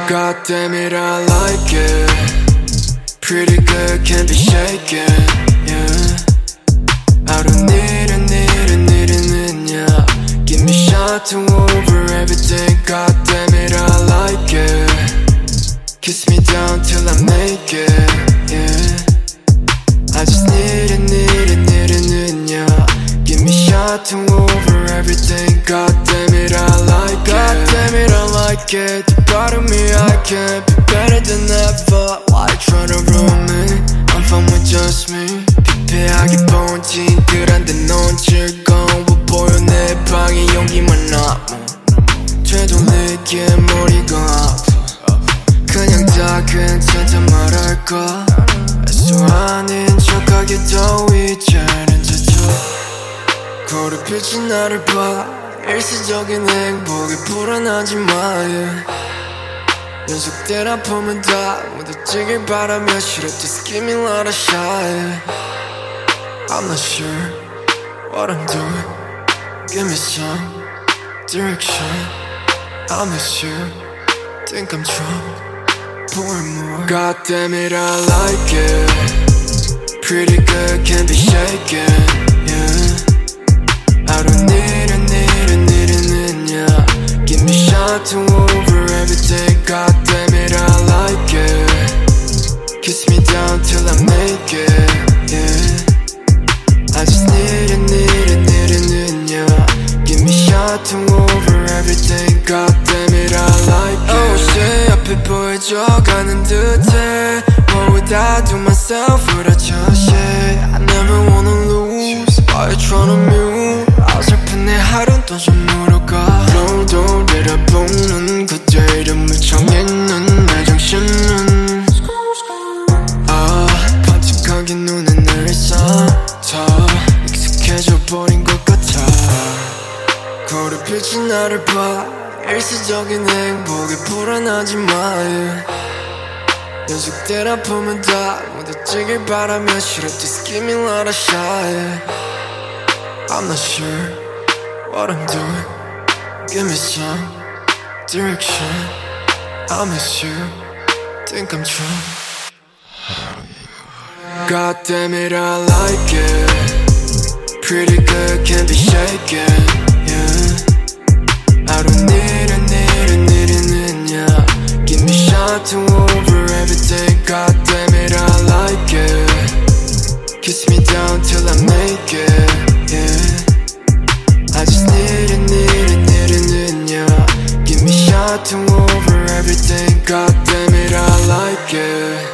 God damn it, I like it. Pretty good, can't be shaken, yeah. I don't need it, yeah. Give me shot to over everything. God damn it, I like it. Kiss me down till I make it, yeah. I just need it, yeah. Give me shot to over everything. God damn it, I like it. God damn it, I like it. You're part of me, I can't be better than ever. Why you tryna ruin me? I'm fine with just me. 피폐하게 본 지인들한테 넌 즐거워 보여. 내 방에 용기만 남아. 되돌리기에 머리가 아파. 그냥 다 괜찮다 말할까. 애써 아닌 척하게 더 이제는 지쳐. 거울에 비친 나를 봐. 일시적인 행복에 불안하지 마, yeah. 연속된 아픔은 다 묻어지길 바라며 싫어. Just give me a lot of shot, yeah. I'm not sure what I'm doing. Give me some direction. I miss you. Think I'm drunk. Pour more. God damn it, I like it. Pretty good, can't be shaken, yeah. I don't need it, yeah. Give me shot to over everything. God damn it, I like it. Kiss me down till I make it, yeah. I just need it, yeah. Give me shot to over everything. God damn it, I like it. Oh shit, 앞에 보여져가는 듯해. What would I do myself without your shit? I never wanna lose. Why you tryna mute? 어설픈 내 하루는 또 좀 물어가. 너도 내려보는 그때 이름을 정했는 내 정신은 반짝하게 눈에 늘 쌓여 익숙해져 버린 것 같아. 거울에 비친 나를 봐. 일시적인 행복에 불안하지 마, yeah. 연속된 아픔은 다 묻어지길 바라며 싫어. Just give me a lot of shot, yeah. I'm not sure what I'm doing. Give me some direction. I miss you. Think I'm drunk. God damn it, I like it. Pretty good, can't be shaken, yeah. I don't need it, yeah. Give me shot to over everything. God damn it, I like it. Kiss me down till I make it, yeah. I just need it, yeah. Give me shot to over everything. God damn it, I like it.